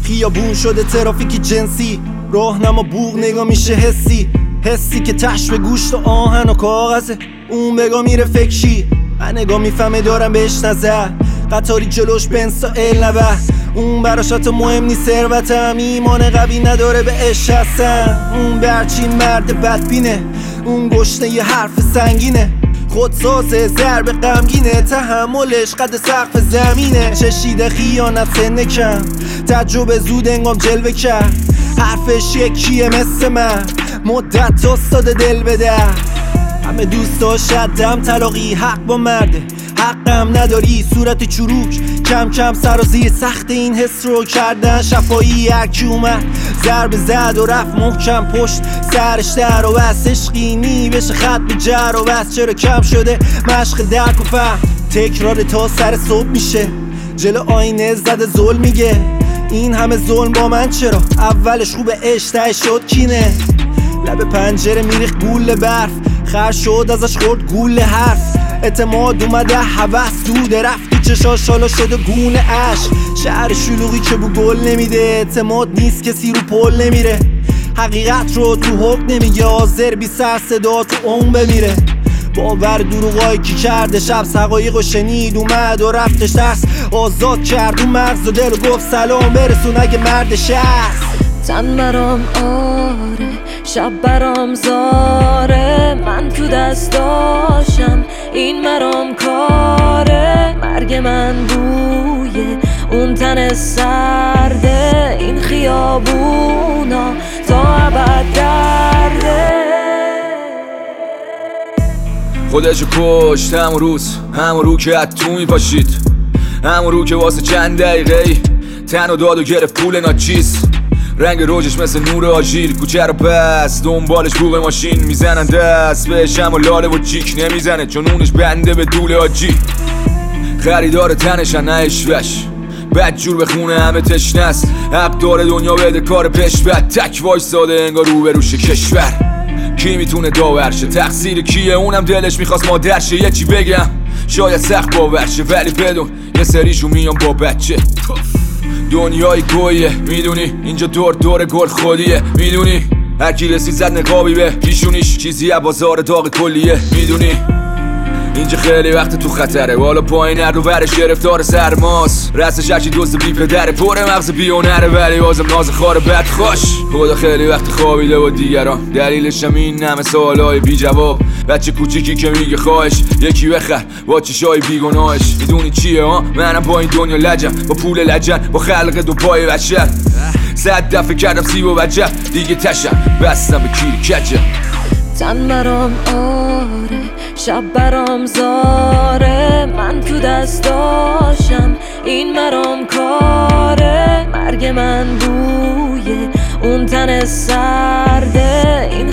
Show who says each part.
Speaker 1: خیابون شده ترافیکی جنسی، راهنما بوق نگاه میشه حسی که تش به گوشت و آهن و کاغذه. اون بگاه میره فکری، من نگاه میفهمه دارم بهش نظر. قطاری جلوش بنسا نبه، اون براش حتی مهم نیست ثروتم. ایمان قوی نداره به عشق هستن. اون برچین مرد بدبینه، اون گشنه یه حرف سنگینه. خودسازه ضرب غمگینه، تحملش قد سقف زمینه. چشیده خیانت سنه کم، تجربه زود انگام جلوه کرد. حرفش یکیه مثل من، مدت استاد دل بده. همه دوستاش دم طلاقی، حق با مرده حقم نداری. صورت چروک کم کم سرازی، سخت این حس رو کردن شفایی. هرکی اومد ضربه زد و رفت محکم پشت سرش در و بس. عشقینی بشه خط به جر و بس. چرا کم شده مشق درک و فهم، تکرار تا سر صبح میشه. جلو آینه زده ظلم میگه این همه ظلم با من چرا؟ اولش خوبه عشق شد کینه. لب پنجره میریخ گول برف، خر شد ازش خورد گول حرف. اعتماد اومده هوس دوده، رفتی چشاش حالا شده گونه عشق. شهر شلوغی که بو گل نمیده، اعتماد نیست کسی رو پل نمیره. حقیقت رو تو حق نمیگه، حاضر بی سر صدا تو اون بمیره. باور دروغایی کی کرده شب حقایق و شنید، اومد و رفتش ترس آزاد کرد. اون مرز و دل و گفت سلام برسون اگه مردش هست.
Speaker 2: تن برام آره، شب برام زاره. من تو دستاشم این مرام کاره. مرگ من بوی اون تن سرده، این خیابونا تا ابد درده.
Speaker 3: خودشو کشت همون رو که تو میپاشید، همون رو که واسه چند دقیقه تن و داد و گرفت پول ناچیز. رنگ روجش مثل نور آژیر، کوچه رو بس دنبالش بوق ماشین میزنن دست بهش. اما لاله و چیک نمیزنه چون اونش بنده به دوله آجی. خریدار تنشن نه اشوش، بد جور به خونه همه تشنه است. حق داره دنیا بده کار پش بد، تک وایساده انگار رو به روش کشور. کی میتونه داورشه؟ تقصیر کیه؟ اونم دلش میخواست مادرشه. یه چی بگم شاید سخت باورشه، ولی بدون یه سریشو میام با بچه. دنیای گویه میدونی، اینجا دور گل خودیه میدونی. هرکی رسید زد نقابی به پیشونیش، چیزی از بازار داغ کلیه میدونی. اینجا خیلی وقت تو خطره، بالا پایین هر رو ورش گرفتار سرماست. رستش هرچی دزد بی پدره، پر مغز بیونره ولی بازم ناز خار بد خوش. خدا خیلی وقت خوابیده و دیگران، دلیلشم این همه سوالای بی جواب. بچه کوچیکی که میگه خواهش یکی بخر با چشای بیگناهش. میدونی چیه ها؟ منم با این دنیا لجم، با پول لجن، با خلق دو پای بشر. 100 دفعه کردم سیب و وجب، دیگه تشم بستم به کیر کچم.
Speaker 2: تن برام آره، شب برام زاره. من تو دستاشم این مرام کاره. مرگ من بوی اون تن سرده، این